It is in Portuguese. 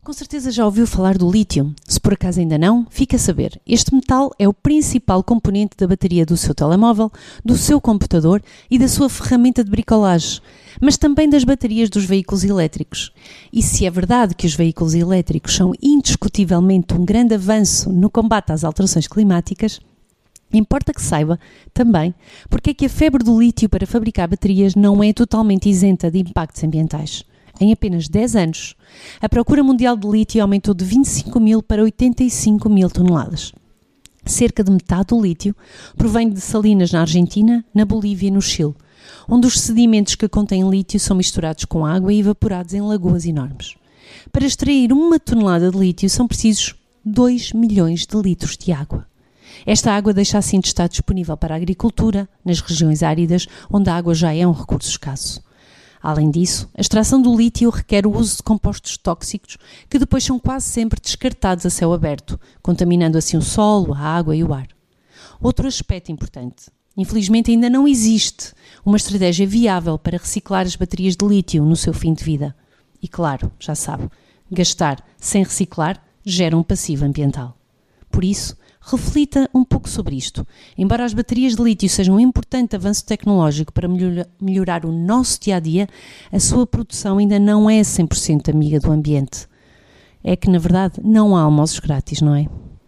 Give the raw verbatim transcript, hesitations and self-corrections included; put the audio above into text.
Com certeza já ouviu falar do lítio. Se por acaso ainda não, fica a saber. Este metal é o principal componente da bateria do seu telemóvel, do seu computador e da sua ferramenta de bricolagem, mas também das baterias dos veículos elétricos. E se é verdade que os veículos elétricos são indiscutivelmente um grande avanço no combate às alterações climáticas, importa que saiba também porque é que a febre do lítio para fabricar baterias não é totalmente isenta de impactos ambientais. Em apenas dez anos, a procura mundial de lítio aumentou de vinte e cinco mil para oitenta e cinco mil toneladas. Cerca de metade do lítio provém de salinas na Argentina, na Bolívia e no Chile, onde os sedimentos que contêm lítio são misturados com água e evaporados em lagoas enormes. Para extrair uma tonelada de lítio são precisos dois milhões de litros de água. Esta água deixa assim de estar disponível para a agricultura, nas regiões áridas, onde a água já é um recurso escasso. Além disso, a extração do lítio requer o uso de compostos tóxicos que depois são quase sempre descartados a céu aberto, contaminando assim o solo, a água e o ar. Outro aspecto importante. Infelizmente ainda não existe uma estratégia viável para reciclar as baterias de lítio no seu fim de vida. E claro, já sabe, gastar sem reciclar gera um passivo ambiental. Por isso, reflita um pouco sobre isto. Embora as baterias de lítio sejam um importante avanço tecnológico para melhora, melhorar o nosso dia-a-dia, a sua produção ainda não é cem por cento amiga do ambiente. É que, na verdade, não há almoços grátis, não é?